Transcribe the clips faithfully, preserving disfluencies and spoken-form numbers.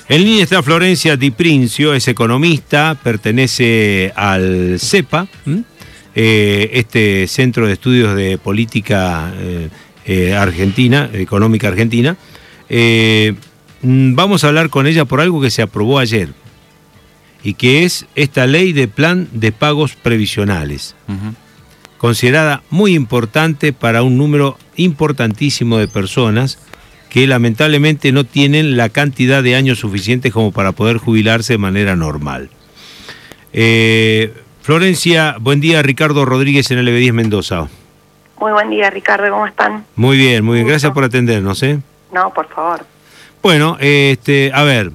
En línea está Florencia Di Princio, es economista, pertenece al CEPA, ¿m? Eh, este Centro de Estudios de Política eh, eh, Argentina, Económica Argentina. Eh, vamos a hablar con ella por algo que se aprobó ayer, y que es esta ley de plan de pagos previsionales, uh-huh. considerada muy importante para un número importantísimo de personas que lamentablemente no tienen la cantidad de años suficientes como para poder jubilarse de manera normal. Eh, Florencia, buen día. Ricardo Rodríguez en L B diez Mendoza. Muy buen día, Ricardo, ¿cómo están? Muy bien, muy bien. Gracias por atendernos, ¿eh? No, por favor. Bueno, este, a ver,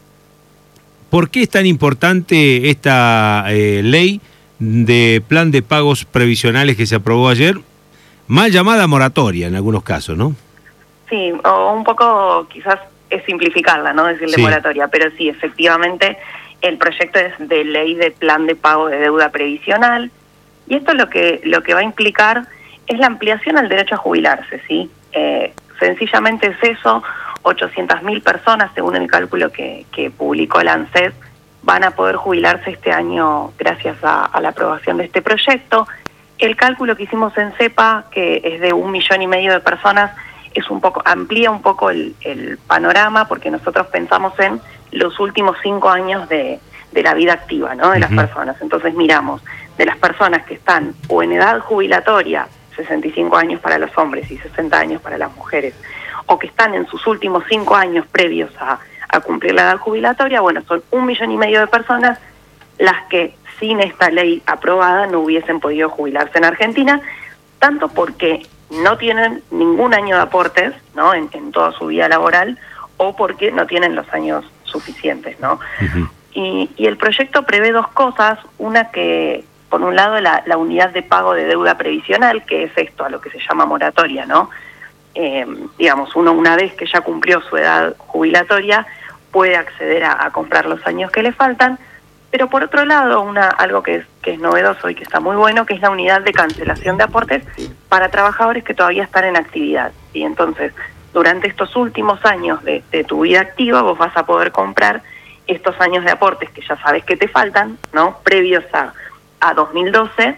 ¿por qué es tan importante esta eh, ley de plan de pagos previsionales que se aprobó ayer? Mal llamada moratoria en algunos casos, ¿no? Sí, o un poco quizás es simplificarla, ¿no? Decirle sí. moratoria, pero sí, efectivamente el proyecto es de ley de plan de pago de deuda previsional, y esto lo que lo que va a implicar es la ampliación al derecho a jubilarse, ¿sí? Eh, sencillamente es eso. ochocientas mil personas, según el cálculo que, que publicó el ANSES, van a poder jubilarse este año gracias a, a la aprobación de este proyecto. El cálculo que hicimos en CEPA, que es de un millón y medio de personas, es un poco amplía un poco el, el panorama, porque nosotros pensamos en los últimos cinco años de, de la vida activa, ¿no? De las uh-huh. personas. Entonces miramos de las personas que están o en edad jubilatoria, sesenta y cinco años para los hombres y sesenta años para las mujeres, o que están en sus últimos cinco años previos a, a cumplir la edad jubilatoria. Bueno, son un millón y medio de personas las que sin esta ley aprobada no hubiesen podido jubilarse en Argentina, tanto porque no tienen ningún año de aportes, ¿no? en, en toda su vida laboral, o porque no tienen los años suficientes, ¿no? Uh-huh. Y, y el proyecto prevé dos cosas. Una, que por un lado la, la unidad de pago de deuda previsional, que es esto a lo que se llama moratoria, ¿no? Eh, digamos, uno una vez que ya cumplió su edad jubilatoria puede acceder a, a comprar los años que le faltan, pero por otro lado, una algo que es, que es novedoso y que está muy bueno, que es la unidad de cancelación de aportes para trabajadores que todavía están en actividad. Y entonces, durante estos últimos años de, de tu vida activa, vos vas a poder comprar estos años de aportes que ya sabes que te faltan, ¿no? Previos a, a dos mil doce,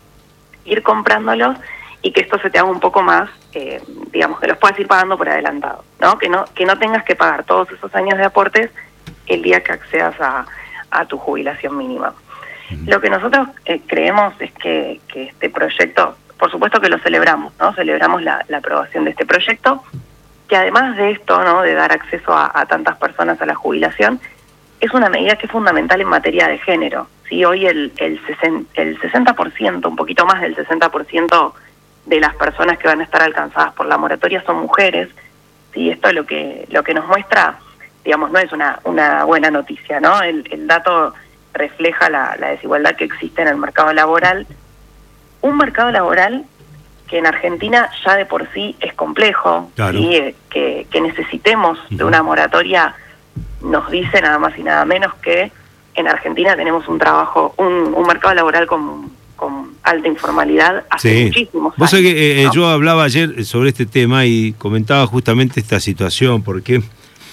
ir comprándolos, y que esto se te haga un poco más, eh, digamos, que los puedas ir pagando por adelantado, ¿no? Que no que no tengas que pagar todos esos años de aportes el día que accedas a, a tu jubilación mínima. Uh-huh. Lo que nosotros eh, creemos es que, que este proyecto, por supuesto que lo celebramos, ¿no? Celebramos la, la aprobación de este proyecto, que además de esto, ¿no? De dar acceso a, a tantas personas a la jubilación, es una medida que es fundamental en materia de género, ¿sí? Hoy el, el, el sesenta por ciento, un poquito más del sesenta por ciento de las personas que van a estar alcanzadas por la moratoria son mujeres. Sí, esto lo que lo que nos muestra, digamos, no es una una buena noticia, ¿no? El, el dato refleja la, la desigualdad que existe en el mercado laboral. Un mercado laboral que en Argentina ya de por sí es complejo, claro. ¿Sí? que, que necesitemos uh-huh. de una moratoria nos dice nada más y nada menos que en Argentina tenemos un trabajo, un, un mercado laboral con, con alta informalidad hace sí. muchísimos años. Vos sabés que eh, ¿no? yo hablaba ayer sobre este tema y comentaba justamente esta situación, porque,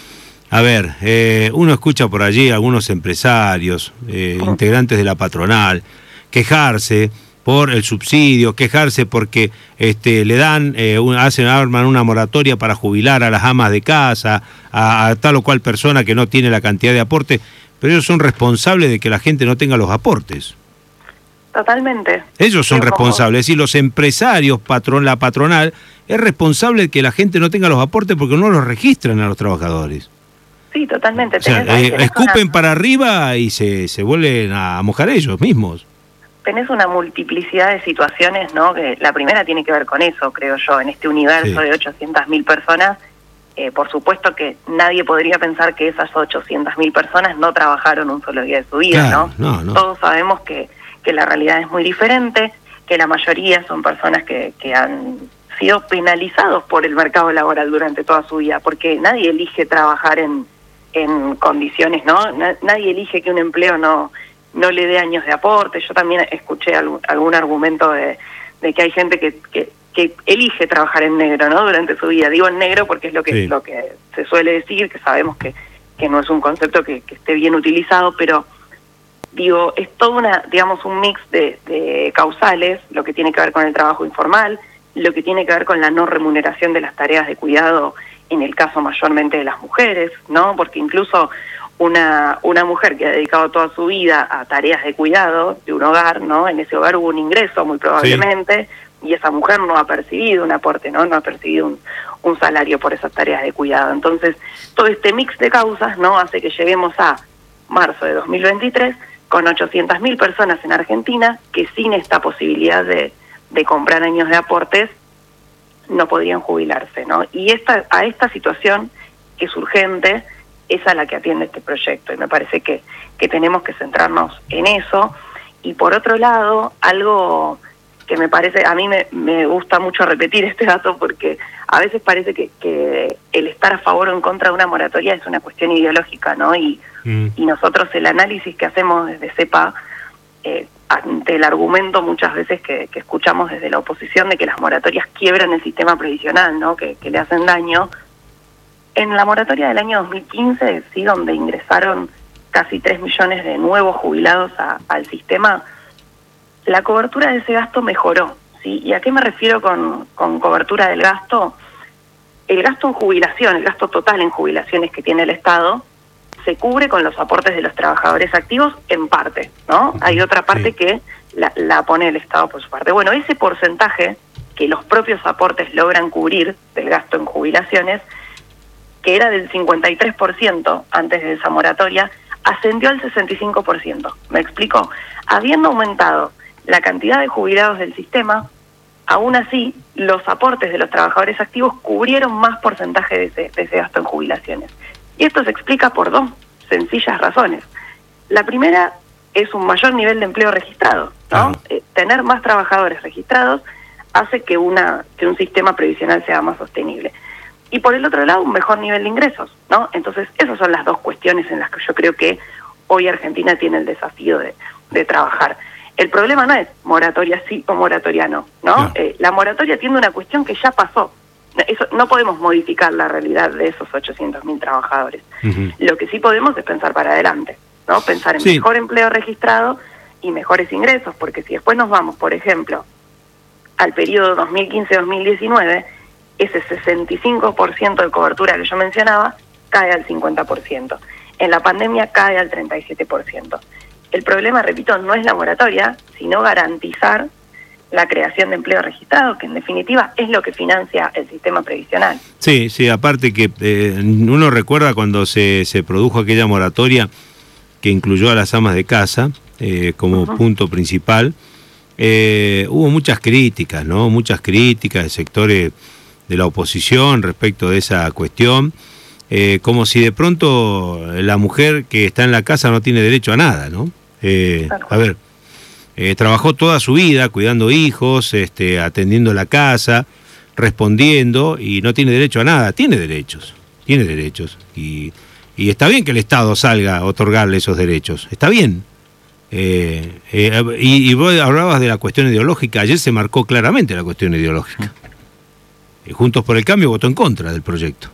a ver, eh, uno escucha por allí a algunos empresarios, eh, uh-huh. integrantes de la patronal, quejarse por el subsidio, quejarse porque este, le dan, eh, un, hacen, arman una moratoria para jubilar a las amas de casa, a, a tal o cual persona que no tiene la cantidad de aporte, pero ellos son responsables de que la gente no tenga los aportes. Totalmente. Ellos son sí, responsables, es decir, los empresarios, patron, la patronal, es responsable de que la gente no tenga los aportes porque no los registran a los trabajadores. Sí, totalmente. O sea, eh, escupen una... para arriba y se, se vuelven a mojar ellos mismos. Tenés una multiplicidad de situaciones, ¿no? Que la primera tiene que ver con eso, creo yo, en este universo sí. de ochocientas mil personas. Eh, por supuesto que nadie podría pensar que esas ochocientas mil personas no trabajaron un solo día de su vida, claro, ¿no? No, no. Todos sabemos que, que la realidad es muy diferente, que la mayoría son personas que, que han sido penalizados por el mercado laboral durante toda su vida, porque nadie elige trabajar en, en condiciones, ¿no? Nadie elige que un empleo no... no le dé años de aporte. Yo también escuché algún, algún argumento de, de que hay gente que, que, que elige trabajar en negro, ¿no? Durante su vida. Digo en negro porque es lo que, sí. lo que se suele decir, que sabemos que, que no es un concepto que, que esté bien utilizado, pero digo, es todo una, digamos, un mix de, de causales, lo que tiene que ver con el trabajo informal, lo que tiene que ver con la no remuneración de las tareas de cuidado, en el caso mayormente de las mujeres, ¿no? Porque incluso una, una mujer que ha dedicado toda su vida a tareas de cuidado de un hogar, ¿no? En ese hogar hubo un ingreso muy probablemente, sí. Y esa mujer no ha percibido un aporte, ¿no? No ha percibido un, un salario por esas tareas de cuidado. Entonces, todo este mix de causas, ¿no? Hace que lleguemos a marzo de dos mil veintitrés con ochocientas mil personas en Argentina que sin esta posibilidad de, de comprar años de aportes no podrían jubilarse, ¿no? Y esta, a esta situación, que es urgente, es a la que atiende este proyecto, y me parece que, que tenemos que centrarnos en eso. Y por otro lado, algo que me parece, a mí me, me gusta mucho repetir este dato, porque a veces parece que, que el estar a favor o en contra de una moratoria es una cuestión ideológica, ¿no? Y, mm. y nosotros el análisis que hacemos desde CEPA, eh, ante el argumento muchas veces que, que escuchamos desde la oposición de que las moratorias quiebran el sistema previsional, ¿no? Que, que le hacen daño. En la moratoria del año dos mil quince, sí, donde ingresaron casi tres millones de nuevos jubilados a, al sistema, la cobertura de ese gasto mejoró, ¿sí? ¿Y a qué me refiero con, con cobertura del gasto? El gasto en jubilación, el gasto total en jubilaciones que tiene el Estado, se cubre con los aportes de los trabajadores activos en parte, ¿no? Hay otra parte sí. que la, la pone el Estado por su parte. Bueno, ese porcentaje que los propios aportes logran cubrir del gasto en jubilaciones, que era del cincuenta y tres por ciento antes de esa moratoria, ascendió al sesenta y cinco por ciento. ¿Me explico? Habiendo aumentado la cantidad de jubilados del sistema, aún así, los aportes de los trabajadores activos cubrieron más porcentaje de ese, de ese gasto en jubilaciones. Y esto se explica por dos sencillas razones. La primera es un mayor nivel de empleo registrado, ¿no? Uh-huh. Eh, tener más trabajadores registrados hace que, una, que un sistema previsional sea más sostenible. Y por el otro lado, un mejor nivel de ingresos, ¿no? Entonces, esas son las dos cuestiones en las que yo creo que hoy Argentina tiene el desafío de, de trabajar. El problema no es moratoria sí o moratoria no, ¿no? no. Eh, la moratoria tiene una cuestión que ya pasó. Eso, no podemos modificar la realidad de esos ochocientos mil trabajadores. Uh-huh. Lo que sí podemos es pensar para adelante, ¿no? Pensar en sí. mejor empleo registrado y mejores ingresos, porque si después nos vamos, por ejemplo, al periodo dos mil quince a dos mil diecinueve, ese sesenta y cinco por ciento de cobertura que yo mencionaba cae al cincuenta por ciento. En la pandemia cae al treinta y siete por ciento. El problema, repito, no es la moratoria, sino garantizar la creación de empleo registrado, que en definitiva es lo que financia el sistema previsional. Sí, sí, aparte que eh, uno recuerda cuando se, se produjo aquella moratoria que incluyó a las amas de casa eh, como uh-huh. punto principal, eh, hubo muchas críticas, ¿no? Muchas críticas de sectores de la oposición respecto de esa cuestión, eh, como si de pronto la mujer que está en la casa no tiene derecho a nada, ¿no? Eh, a ver, eh, trabajó toda su vida cuidando hijos, este, atendiendo la casa, respondiendo, y no tiene derecho a nada. Tiene derechos, tiene derechos, y, y está bien que el Estado salga a otorgarle esos derechos, está bien. Eh, eh, y, y vos hablabas de la cuestión ideológica, ayer se marcó claramente la cuestión ideológica. Juntos por el Cambio votó en contra del proyecto.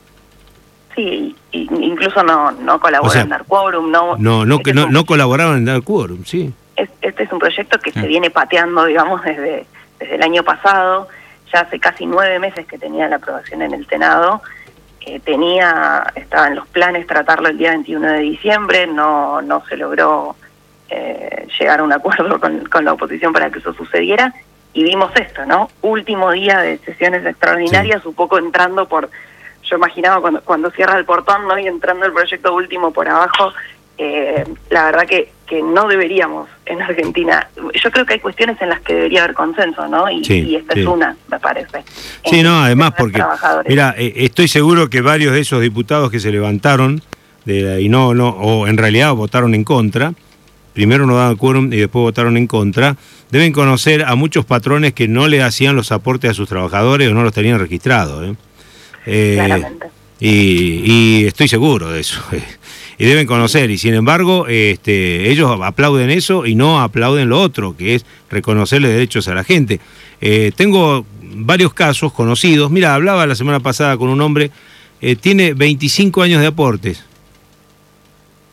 Sí, incluso no no colaboró, o sea, en dar quórum. No, no, no, que no, no colaboraban en dar quórum, sí. Es, este es un proyecto que ah. se viene pateando, digamos, desde, desde el año pasado. Ya hace casi nueve meses que tenía la aprobación en el Senado. Eh, tenía, estaba en los planes tratarlo el día veintiuno de diciembre, no, no se logró eh, llegar a un acuerdo con, con la oposición para que eso sucediera. Y vimos esto, ¿no? Último día de sesiones extraordinarias, sí. un poco entrando por... Yo imaginaba cuando, cuando cierra el portón, ¿no? Y entrando el proyecto último por abajo. Eh, la verdad que, que no deberíamos en Argentina. Yo creo que hay cuestiones en las que debería haber consenso, ¿no? Y, sí, y esta sí. es una, me parece. Sí, no, además porque... Mira, eh, estoy seguro que varios de esos diputados que se levantaron de, y no, no, o en realidad votaron en contra, primero no daban quórum y después votaron en contra, deben conocer a muchos patrones que no le hacían los aportes a sus trabajadores o no los tenían registrados. ¿eh? Eh, Claramente. Y, y estoy seguro de eso. Y deben conocer, y sin embargo, este, ellos aplauden eso y no aplauden lo otro, que es reconocerle derechos a la gente. Eh, tengo varios casos conocidos. Mira, hablaba la semana pasada con un hombre, eh, tiene veinticinco años de aportes,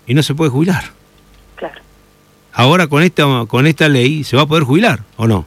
y no se puede jubilar. Claro. Ahora con esta, con esta ley se va a poder jubilar, ¿o no?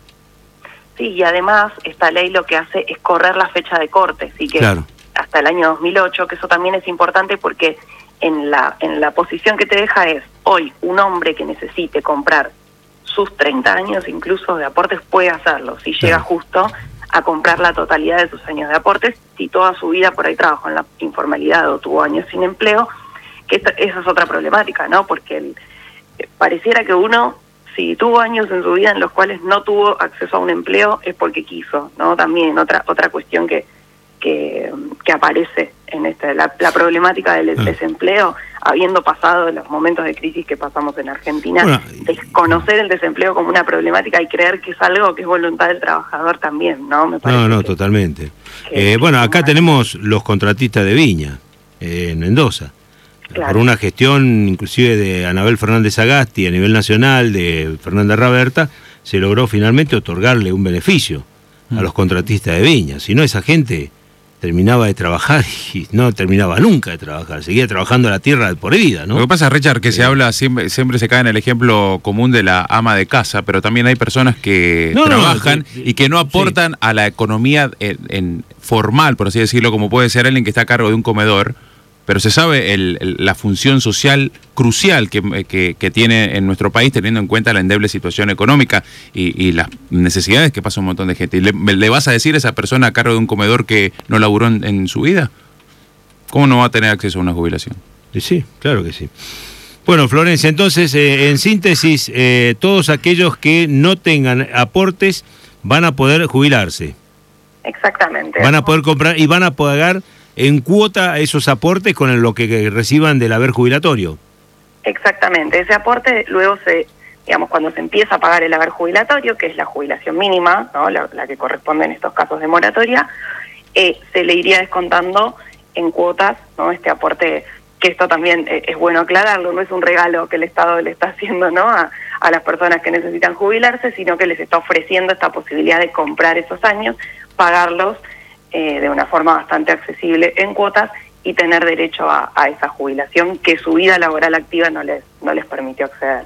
Sí, y además esta ley lo que hace es correr la fecha de corte, así que claro. hasta el año dos mil ocho, que eso también es importante porque en la, en la posición que te deja es, hoy un hombre que necesite comprar sus treinta años incluso de aportes puede hacerlo, si llega claro. justo a comprar la totalidad de sus años de aportes, si toda su vida por ahí trabajó en la informalidad o tuvo años sin empleo, que esta, esa es otra problemática, ¿no? Porque el, eh, pareciera que uno, si tuvo años en su vida en los cuales no tuvo acceso a un empleo, es porque quiso, ¿no? También otra otra cuestión que que, que aparece en esta, la, la problemática del ah. desempleo, habiendo pasado los momentos de crisis que pasamos en Argentina, bueno, desconocer el desempleo como una problemática y creer que es algo que es voluntad del trabajador también, ¿no? Me parece no, no, que, totalmente. Que, eh, bueno, acá una... tenemos los contratistas de viña, eh, en Mendoza. Claro. Por una gestión inclusive de Anabel Fernández Agasti a nivel nacional, de Fernanda Raberta, se logró finalmente otorgarle un beneficio mm. a los contratistas de viña. Si no, esa gente terminaba de trabajar y no terminaba nunca de trabajar, seguía trabajando la tierra por vida, ¿no? Lo que pasa, Richard, que eh. se habla, siempre, siempre se cae en el ejemplo común de la ama de casa, pero también hay personas que no, trabajan no, no, y que no aportan sí. a la economía en, en formal, por así decirlo, como puede ser alguien que está a cargo de un comedor, pero se sabe el, el, la función social crucial que, que, que tiene en nuestro país, teniendo en cuenta la endeble situación económica y, y las necesidades que pasa un montón de gente. ¿Le, ¿Le vas a decir a esa persona a cargo de un comedor que no laburó en, en su vida? ¿Cómo no va a tener acceso a una jubilación? Sí, claro que sí. Bueno, Florencia, entonces, eh, en síntesis, eh, todos aquellos que no tengan aportes van a poder jubilarse. Exactamente. Van a poder comprar y van a pagar en cuota esos aportes con lo que reciban del haber jubilatorio. Exactamente, ese aporte luego se, digamos, cuando se empieza a pagar el haber jubilatorio, que es la jubilación mínima, ¿no? la, la que corresponde en estos casos de moratoria, eh, se le iría descontando en cuotas, ¿no? Este aporte, que esto también eh, es bueno aclararlo, no es un regalo que el Estado le está haciendo, ¿no? a, a las personas que necesitan jubilarse, sino que les está ofreciendo esta posibilidad de comprar esos años, pagarlos Eh, de una forma bastante accesible en cuotas y tener derecho a, a esa jubilación que su vida laboral activa no les, no les permitió acceder.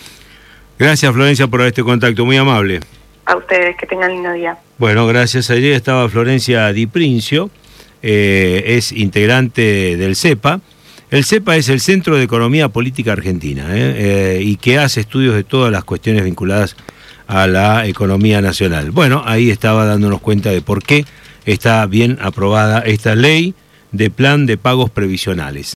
Gracias, Florencia, por este contacto, muy amable. A ustedes, que tengan lindo día. Bueno, gracias. Ayer estaba Florencia Di Princio, eh, es integrante del CEPA. El CEPA es el Centro de Economía Política Argentina, eh, eh, y que hace estudios de todas las cuestiones vinculadas a la economía nacional. Bueno, ahí estaba dándonos cuenta de por qué está bien aprobada esta ley de plan de pagos previsionales.